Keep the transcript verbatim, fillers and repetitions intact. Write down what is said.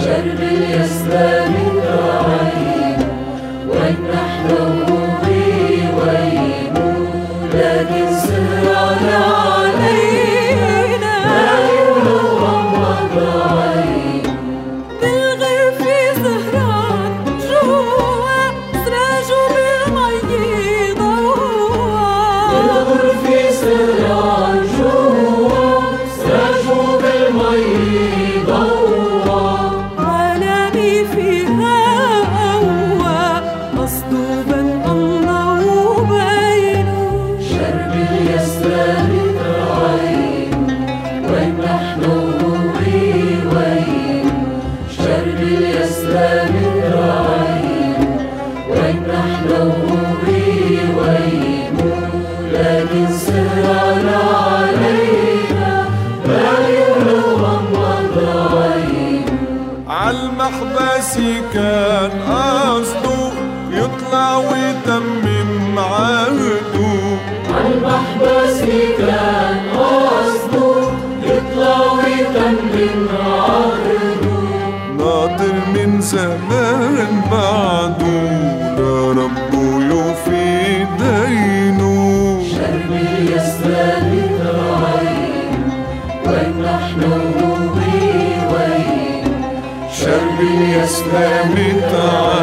شرب الإسلام كعين وإن نحن وين لكن سهرنا علينا ما يلوم وضعين بالغير في سهران جوا سراجوا بالمي ضوا بالغير في سهران جوا سراجوا بالمي ضوا عالمي فيها قوى مصدوبا الله بينه شرب الإسلام كعين وين نحن وين شرب الإسلام كعين وين نحن وين لكن سهرنا علينا ما يلوم وضعين عالمحبسي كان قصده يطلع ويتمم عهده عالمحبسي كان قصده يطلع ويتمم عهده ناطر من زمان بعده لا ربه يوفي دينه شرب الإسلام كعين وين نحن وين شرب الإسلام تعالى